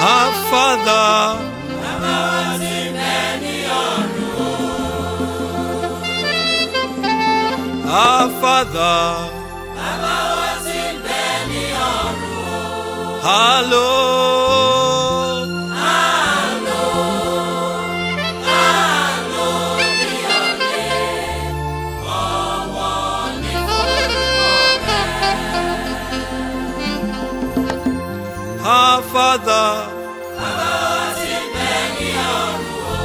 Our Father, Baba wa tí ń bẹ ní ọ̀run. our Father, Baba wa tí ń bẹ ní ọ̀run. hallowed, Hallowed, hallowed be your name. Ọ̀wọ̀ ni forúkọ rẹ. our Father, Baba wa tí ń bẹ ní ọ̀run.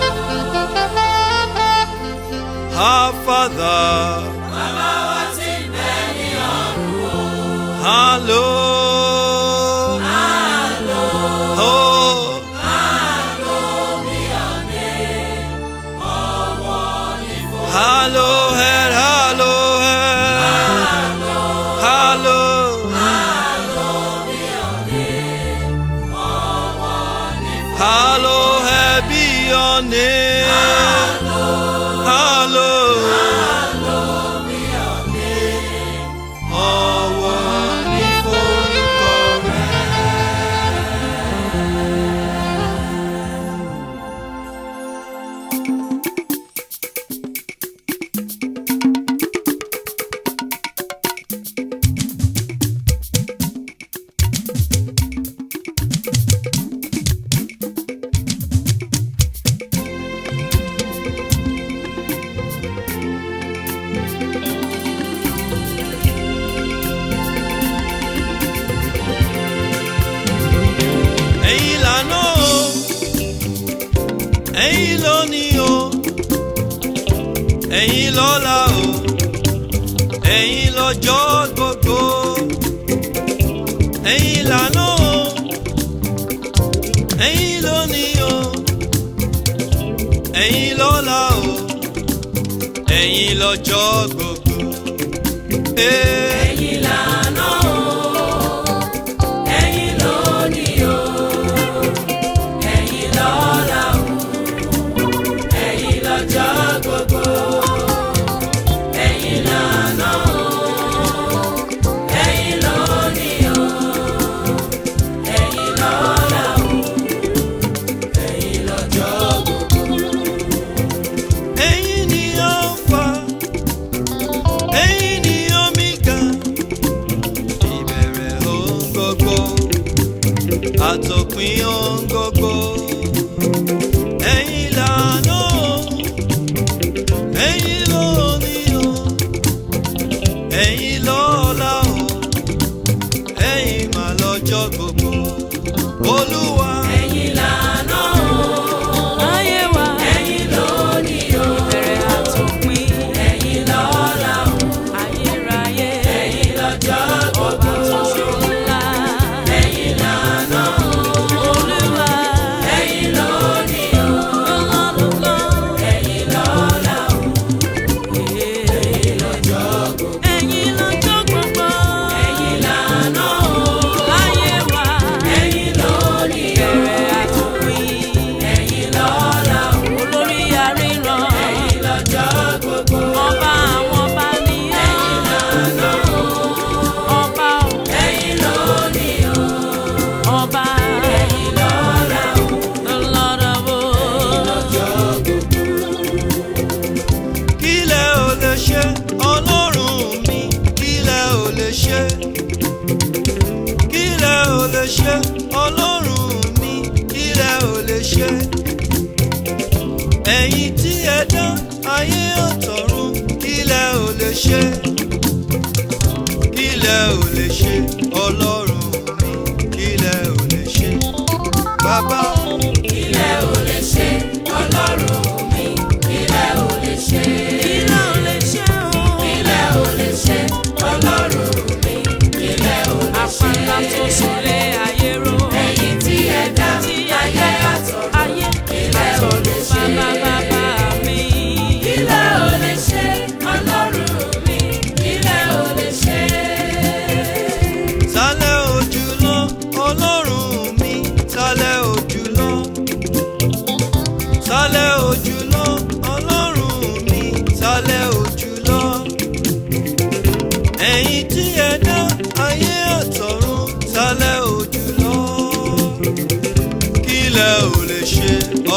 our Father, Baba wa tí ń bẹ ní ọ̀run. hallowed, Hallowed, oh, hallowed be your name. Ọ̀wọ̀ ni forúkọ rẹ. hallowed, hallowed, hallowed, Hallowed be your name. Ọ̀wọ̀ ni forúkọ rẹ. hallowed be your name, hallowed, Hallowed be your name. ọ̀wọ̀ ni forúkọ rẹ. Ẹ̀yin lànà o, ẹ̀yin lónìí o, ẹ̀yin lọ́la o, ẹ̀yin lọ́jọ́ gbogbo. Ẹ̀yin lànà o, ẹ̀yin lónìí o, ẹ̀yin lọ́la o, ẹ̀yin lọ́jọ́ gbogbo. Ẹ̀yin lànà o, ẹ̀yin lónìí o, ẹ̀yin lọ́la o, ẹ̀yin lọ́jọ́ gbogbo. Ẹ̀yin lànà o, ẹ̀yin lónìí o, ẹ̀yin lọ́la o, ẹ̀yin lọ́jọ́ gbogbo. Ẹ̀yin ni Alpha, ẹ̀yin ni Omega, ìbẹ̀rẹ̀ ohun gbogbo, àtòpin ohun gbogbo. Ẹ̀yin lànà o, ẹ̀yin lónìí o, ẹ̀yin lọ́la o, ẹ̀yin mà lọ́jọ́ gbogbo. Olúwa, Ẹ̀yin lànà o, Ayé wa, ẹ̀yin lónìí o, ìbẹ̀rẹ̀ àtòpin, ẹ̀yin lọ́la o, ayérayé, ẹ̀yin lọ́jọ́ gbogbo. ńlá, Ẹ̀yin lànà o, Olúwa, ẹ̀yin lónìí o, ọlọ́lọ́lọ́, ẹ̀yin lọ́la o, ẹ̀yin lọ́jọ́ gbogbo. ẹ̀yin lọ́jọ́ gbogbo, Ẹ̀yin lànà o, ayé wa, ẹ̀yin lónìí o, ìbẹ̀rẹ̀ àtòpin, ẹ̀yin lọ́la o, olórí aríran, ẹ̀yin lọ́jọ́ gbogbo. ọba àwọn ọba ni ọ́, Ẹ̀yin lànà o, ọba ò, ẹ̀yin lónìí o, ọba, ẹ̀yin lọ́la o, the Lord of hosts. lọ́jọ́ gbogbo. kílẹ̀ ò lè ṣe ọlọ́run mi, kílẹ̀ ò lè ṣe, kílẹ̀ ò lè ṣe ọlọ́run mi, kílẹ̀ ò lè ṣe. Ẹ̀yin tí ẹ dán ayé ọ̀tọ̀run, kílẹ̀ ò lè ṣe, kílẹ̀ ò lè ṣe ọlọ́run mi, kílẹ̀ ò lè ṣe. Bàbá, Ilẹ̀ ò lè ṣe, Ọlọ́run mi, ilẹ̀ ò lè ṣe. Ilé ò lè ṣe o, Ilẹ̀ ò lè ṣe, Ọlọ́run mi, ilẹ̀ ò lè ṣe. àpáta tó súnlé ayé ró. Ẹ̀yin tí ẹ dá Tí ayé ayé àtọ̀run, ayé ilẹ̀ ò lè ṣe. bàbá mi. Ilẹ̀ ò lè ṣe, Ọlọ́run mi, ilẹ̀ ò lè ṣe. sálẹ̀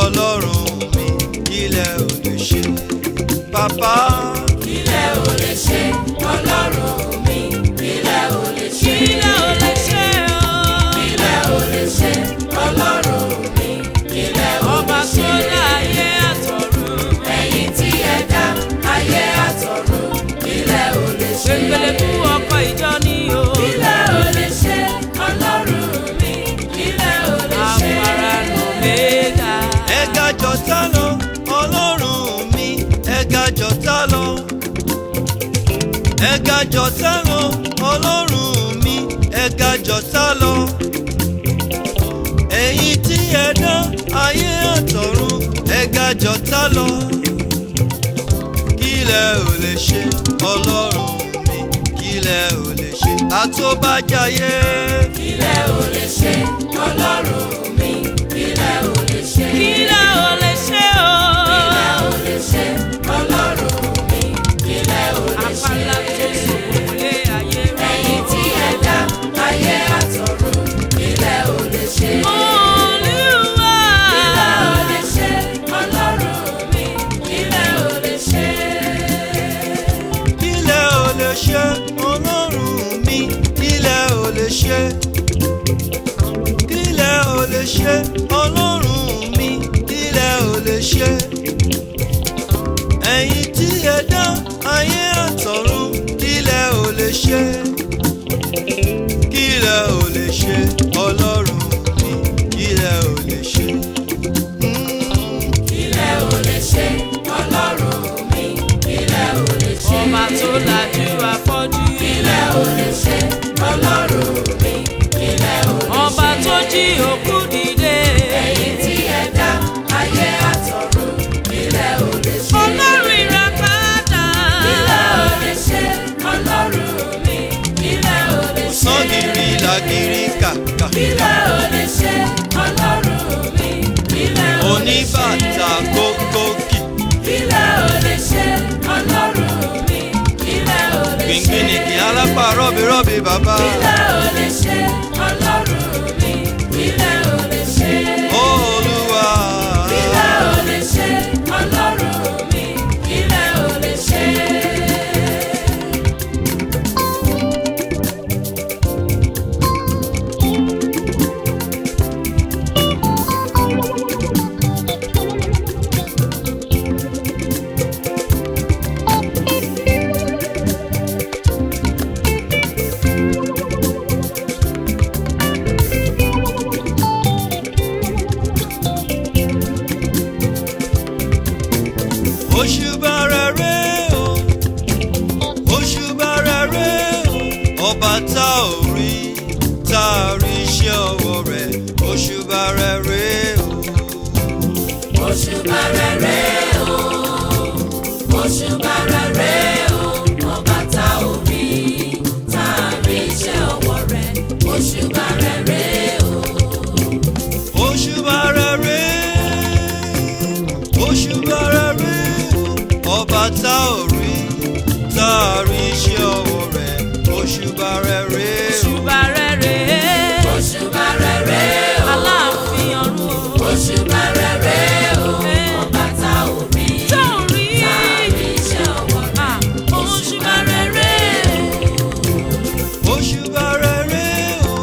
ọlọ́run mi kílẹ̀ ò lè ṣe. Bàbá kílẹ̀ ò lè ṣe ọlọ́run mi kílẹ̀ ò lè ṣe. kílẹ̀ ò lè ṣe o. kílẹ̀ ò lè ṣe ọlọ́run mi kílẹ̀ ò ọba lè ṣe. tó dá ayé àtọ̀run. ẹ̀yin tí ẹ dá ayé àtọ̀run kílẹ̀ ò lè ṣe. gbẹ̀gbẹ̀lẹ̀ fún ọkọ̀ ìjọ ni o. kílẹ̀ ò lè ṣe ọlọ́run mi kílẹ̀ ò lè ṣe. àfàrà nù mẹ́ta. ẹ̀gá jọ̀tá lọ ọlọ́run mi ẹ̀gá jọ̀tá lọ. ẹ̀gá jọ̀tá lọ ọlọ́run mi ẹ̀gá jọ̀tá lọ. ẹ̀yin tí ẹ dá ayé àtọ̀run ẹ̀gá jọ̀tá lọ. kílẹ̀ ò lè ṣe ọlọ́run mi kílẹ̀ ò lè ṣe. àtòbájáyé kílẹ̀ ò lè ṣe ọlọ́run mi kílẹ̀ ò lè ṣe. kílẹ̀ ò lè ṣe o. kílẹ̀ ò lè ṣe ọlọ́run mi kílẹ̀ ò lè ṣe. àpàlà tó sòkò lé ayé rọ. ẹ̀yin tí ẹ dá ayé àtọ̀run kílẹ̀ ò lè ṣe. Olúwa. kílẹ̀ ò lè ṣe ọlọ́run mi kílẹ̀ ò lè ṣe. kílẹ̀ ò lè ṣe ọlọ́run mi kílẹ̀ ò lè ṣe. kílẹ̀ ò lè ṣe ọlọ́run mi kílẹ̀ ò lè ṣe. ẹ̀yin tí ẹ dá ayé àtọ̀run kílẹ̀ ò lè ṣe. kílẹ̀ ò lè ṣe ọlọ́run mi kílẹ̀ ò lè ṣe. kílẹ̀ ò lè ṣe ọlọ́run mi kílẹ̀ ò lè ṣe. ọba tó lajú afọ́jú. kílẹ̀ ò lè ṣe ọlọ́run mi kílẹ̀ ò lè ṣe. ọba tó jí òkú dìde. ẹ̀yin tí ẹ dá ayé àtọ̀run kílẹ̀ ò lè ṣe. ọlọ́run ìràpadà. kílẹ̀ ò lè ṣe ọlọ́run mi kílẹ̀ ò lè ṣe. sọ́gìrì làgìrì kàkà. kílẹ̀ ò lè ṣe ọlọ́run mi kílẹ̀ ò lè ṣe. oníbàtà kókókì. kílẹ̀ ò lè ṣe ọlọ́run mi kílẹ̀ ò lè ṣe. gbìngbìnìkì alápá rọ́bìrọ́bì bàbá. kílẹ̀ ò lè ṣe ọlọ́run mi kílẹ̀ ò lè ṣe. Olúwa. kílẹ̀ ò lè ṣe ọlọ́run mi kílẹ̀ ò lè ṣe. Òṣùbà rere o, òṣùbà rere o, ọba tá ò rí tá a rí iṣẹ́ ọwọ́ rẹ̀. Òṣùbà rere o, òṣùbà rere o, òṣùbà rere o, ọba tá ò rí tá a rí iṣẹ́ ọwọ́ rẹ̀. òṣùbà rere o, òṣùbà rere, òṣùbà rere o, ọba tá ò rí tá a rí iṣẹ́ ọwọ́ rẹ̀. Òṣùbà rere o. òṣùbà rere. òṣùbà rere o, aláàfin ọ̀run o. òṣùbà rere o, ọba tá ò rí tó ń rí. tá a rí iṣẹ́ ọwọ́ rẹ̀. Ah, òṣùbà rere. Òṣùbà rere o,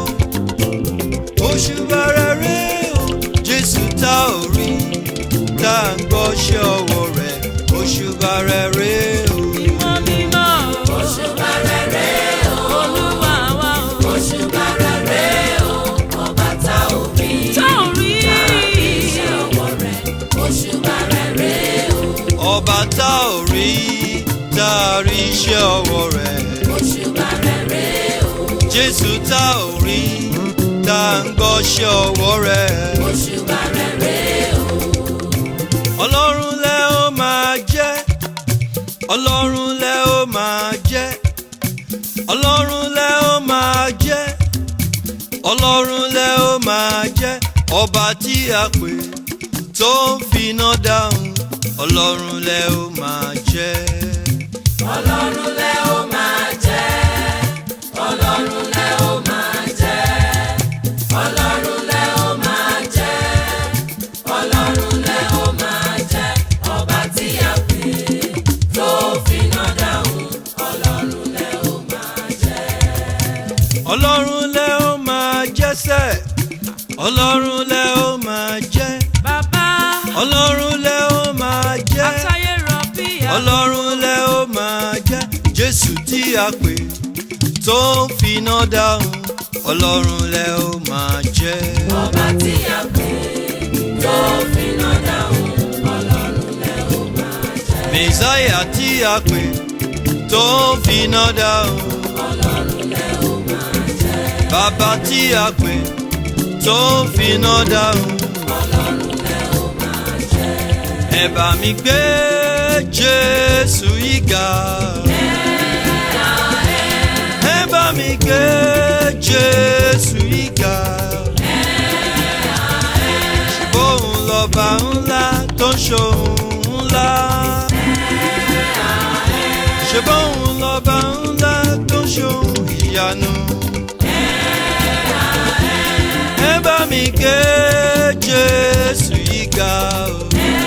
òṣùbà rere o, Jésù tá ò rí tá à ń gbọ́ṣẹ́ ọwọ́ rẹ̀. Òṣùbà rere o, mímọ́ mímọ́ o. òṣùbà rere o, olúwa wa o. òṣùbà rere o, ọba tá ò rí tó ń rí. tá a rí iṣẹ́ ọwọ́ rẹ̀. òṣùbà rere o, ọba tá ò rí tá a rí iṣẹ́ ọwọ́ rẹ̀. òṣùbà rere o, Jésù tá ò rí tá à ń gbọ́ṣẹ́ ọwọ́ rẹ̀. òṣùbà rere o, Ọlọ́run lẹ ó máa jẹ́, Ọlọ́run lẹ ó máa jẹ́, Ọlọ́run lẹ ó máa jẹ́, Ọlọ́run lẹ ó máa jẹ́, ọba tí a pè tó ń finá dáhùn. Ọlọ́run lẹ ó máa jẹ́. ọlọ́run lẹ ó máa jẹ́, ọlọ́run lẹ ó máa jẹ́, ọlọ́run lẹ ó máa jẹ́, ọlọ́run lẹ ọlọ́run lẹ ó máa jẹ́sẹ̀ ọlọ́run lẹ ó máa jẹ́ bàbá ọlọ́run lẹ ó máa jẹ́ àtayé rọ̀bì àbò. ọlọ́run lẹ ó máa jẹ́ jésù tí a pè tó ń finá dáhùn ọlọ́run lẹ ó máa jẹ́. ọba tí a pè tó finá dáhùn ọlọ́run lẹ ó máa jẹ́. mẹ̀sáyà tí a pè tó ń finá dáhùn ọlọ́run lẹ ó máa jẹ́. bàbá tí a pè tó ń finá dáhùn ọlọ́run lẹ ó máa jẹ́. ẹ bá mi gbé jésù yìí ga. ẹ bá mi gbé jésù yìí ga. bóun lọ́ba ńlá tó ń ṣohun ńlá. ṣe bóun lọ́ba ńlá tó ń ṣohun ìyanu. ẹ bá mi gbé jésù yìí ga o.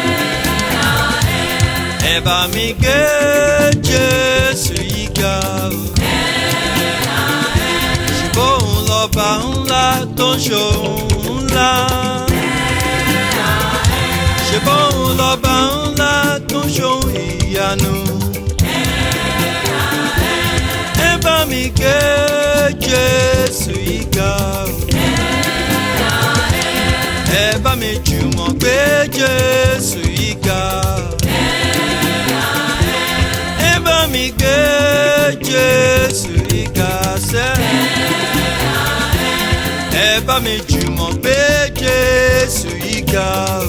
ẹ bá mi gbé jésù yìí ga o. bóun lọ́ba ńlá tó ń ṣohun ńlá. ṣe bóun lọ́ba ńlá tó ń ṣohun ìyanu. ẹ bá mi gbé jésù yìí ga o. ẹ bá mi jùmọ̀ gbé jésù yìí ga. ẹ bá mi gbé jésù yìí ga sẹ́. ẹ bá mi jùmọ̀ gbé jésù yìí ga o.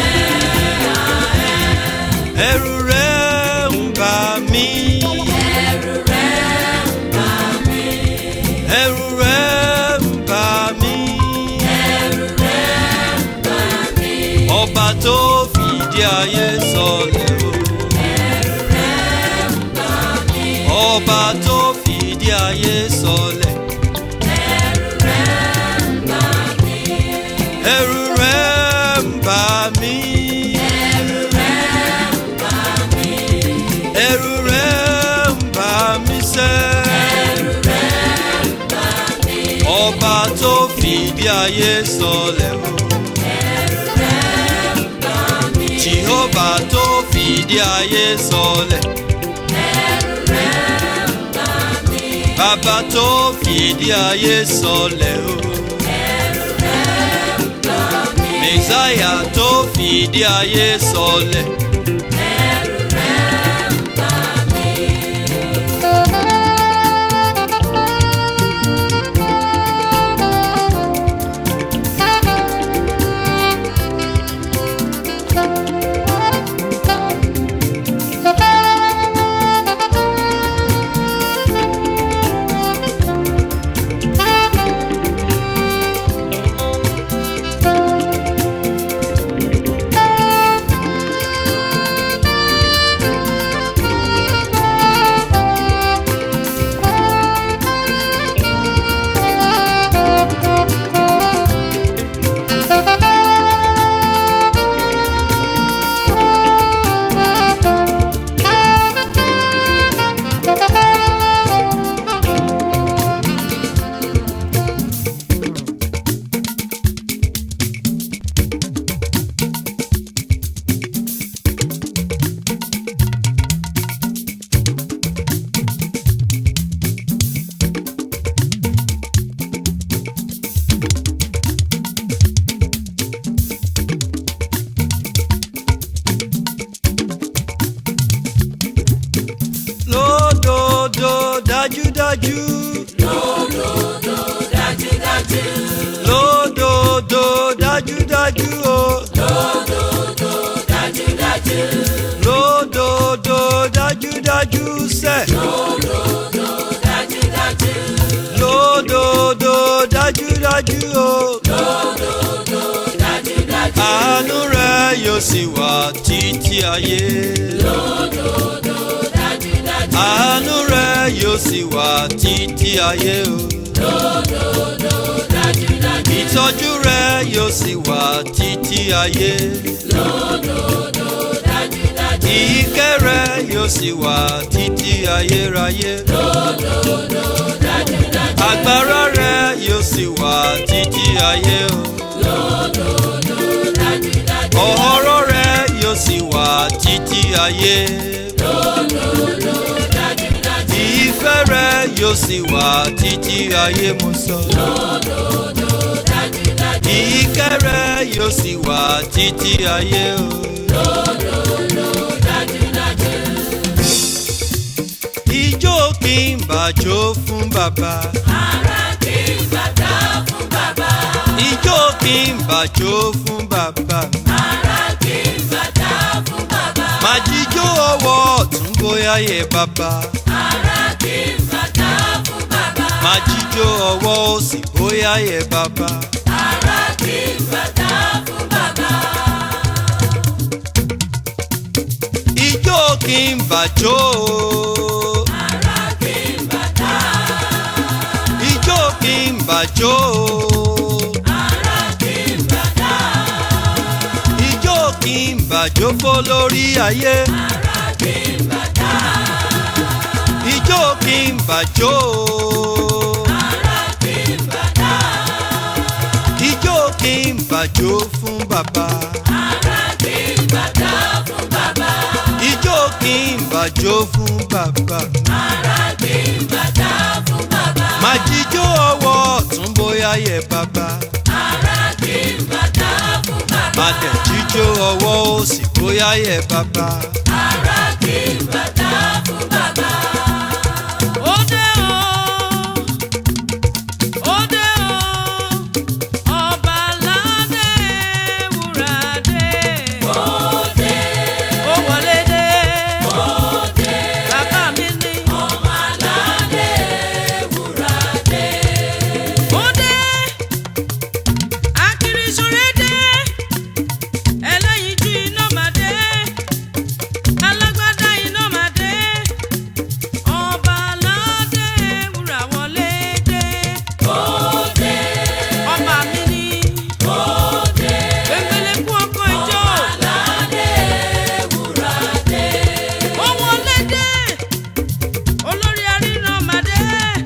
ẹ̀rù rẹ̀ ń bà mí. ẹ̀rù rẹ̀ ń bà mí. ẹ̀rù rẹ̀ ń bà mí. ẹ̀rù rẹ̀ ń bà mí. ọba tó fìdí ayé sọlẹ̀ o. ẹ̀rù rẹ̀ ń bà mí. ọba tó fìdí ayé sọlẹ̀. ẹ̀rù rẹ̀ ń bà mí. ẹ̀rù rẹ̀ ń bà mí. ẹ̀rù rẹ̀ ń bà mí. ẹ̀rù rẹ̀ ń bà mí sẹ́. ẹ̀rù rẹ̀ ń bà mí. ọba tó fìdí ayé sọlẹ̀ o. ẹ̀rù rẹ̀ ń bà mí. jehova tó fìdí ayé sọlẹ̀. ẹ̀rù rẹ̀ ń bà mí. bàbá tó fìdí ayé sọlẹ̀ o. ẹ̀rù rẹ̀ ń bà mí. mẹ̀sáyà tó fìdí ayé sọlẹ̀. ẹ̀rù rẹ̀ ń bà mí. lódodo dájúdájú. lódodo dájúdájú. lódodo dájúdájú o. lódodo dájúdájú. lódodo dájúdájú sẹ́. lódodo dájúdájú. lódodo dájúdájú o. lódodo dájúdájú. àánú rẹ̀ yóò sì wà títí ayé. lódodo dájúdájú. àánú rẹ̀ yóò sì wà títí ayé o. lódodo dájúdájú. ìtọ́jú rẹ̀ yóò sì wà títí ayé. lódodo dájúdájú. ìkẹ́ rẹ̀ yóò sì wà títí ayérayé. lódodo dájúdájú. agbára wà títí ayé o. lódodo dájúdájú. Ọ̀rọ̀ rẹ̀ yóò sì wà títí ayé. lódodo dájúdájú. Ìfẹ́ rẹ̀ yóò sì wà títí ayé mo sọ. lódodo dájúdájú. Ìkẹ́ rẹ̀ yóò sì wà títí ayé o. lódodo dájúdájú. Ijó kí n bàjó fún bàbá. ara kì í bàtà fún bàbá. Ijó kí n bàjó fún bàbá. ara kì í bàtà fún bàbá. Má jíjó ọwọ́ ọ̀tún bóyá yẹ bàbá. ara kì í bàtà fún bàbá. Má jíjó ọwọ́ òsì bóyá yẹ bàbá. ara kì í bàtà fún bàbá. Ijó kí n bàjó. ara kì í bàtà. Ijó kí n bàjó. ara kì í bàtà. Ijó kí n bàjó fó lórí ayé. ara kì í bàtà. Ijó kí n bàjó. ara kì í bàtà. Ijó kí n bàjó fún bàbá. ara kì í bàtà fún bàbá. Ijó kí n bàjó fún bàbá. ara kì í bàtà fún bàbá. Má jíjó ọwọ́ ọ̀tún bóyá yẹ bàbá. ara kì í bàtà fún bàbá. Má dẹ̀ jíjó ọwọ́ òsì bóyá yẹ bàbá. ara kì í bàtà fún bàbá. Òde o, òde o, ọba aládé wúrà dé. òde Ó wọlé dé, òde bàbá mi ní. ọmọ aládé wúrà dé. Òde, akiri ìṣòro dé, ẹlẹ́yinjú iná máa dé, alágbádá iná máa dé, ọba aládé wúrà wọlé dé. òde Ọba mi ní. òde Gbẹ̀ngbẹ̀lẹ̀ kú ọkọ̀ ìjọ. aládé wúrà dé. Ó wọlé dé. Olórí aríran máa dé.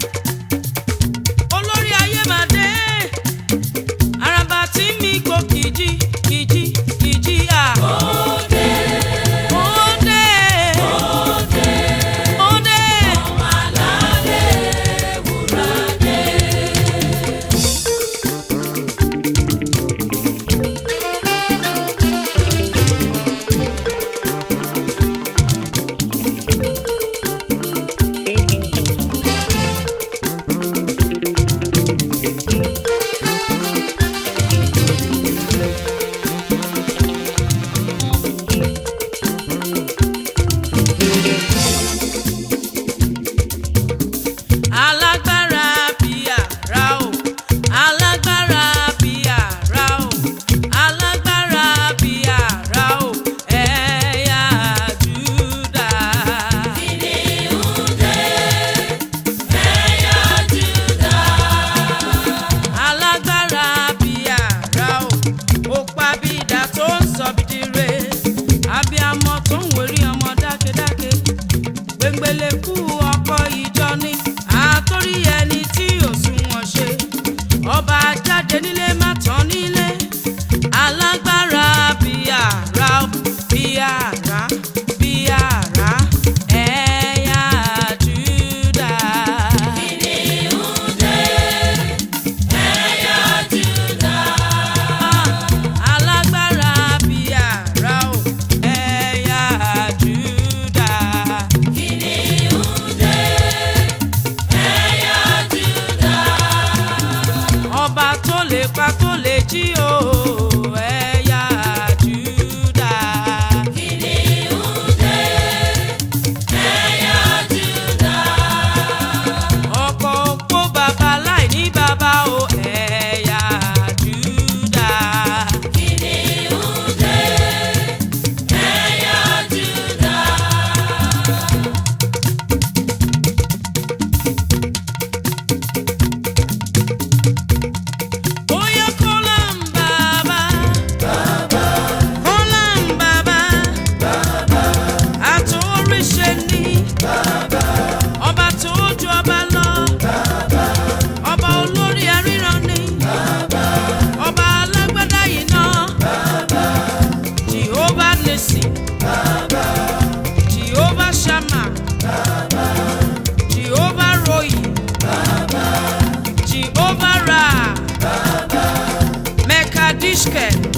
Olórí ayé máa dé. Àràbà tí mi kò kìjì kìjì kìjì à. òde Ó dé. Ó dé. ọmọ aládé wúrà dé. Alágbára bí àrá o, alágbára bí àrá o, alágbára bí àrá o, ẹ̀yà Júdà. Kìnìún dé, ẹ̀yà Júdà. Alágbára bí àrá o, ó pa bí idà tó ń sọ bìdìrè, abiyamọ tó ń wérí ọmọ dákedáke, gbẹ̀ngbẹ̀lẹ̀kú ọkọ̀ ìjọ ní, àtórí ẹni tí ò sunwọ̀n ṣe, ọba jáde nílé má tán nílé, alágbára bí àrá o, bí àrá, bí àrá, ẹ̀yà Júdà. Kìnìún dé, ẹ̀yà Júdà. Alágbára bí àrá o, ẹ̀yà Júdà. Kìnìún dé, ẹ̀yà Júdà. Ọba tó lè pa tó lè jí o, ẹ̀yà Júdà. Kìnìún dé, ẹ̀yà Júdà. Ọkọ̀ òpó bàbá láì ní bàbá o, ẹ̀yà Júdà. Kìnìún dé, ẹ̀yà Júdà. Bóyá kó Michkel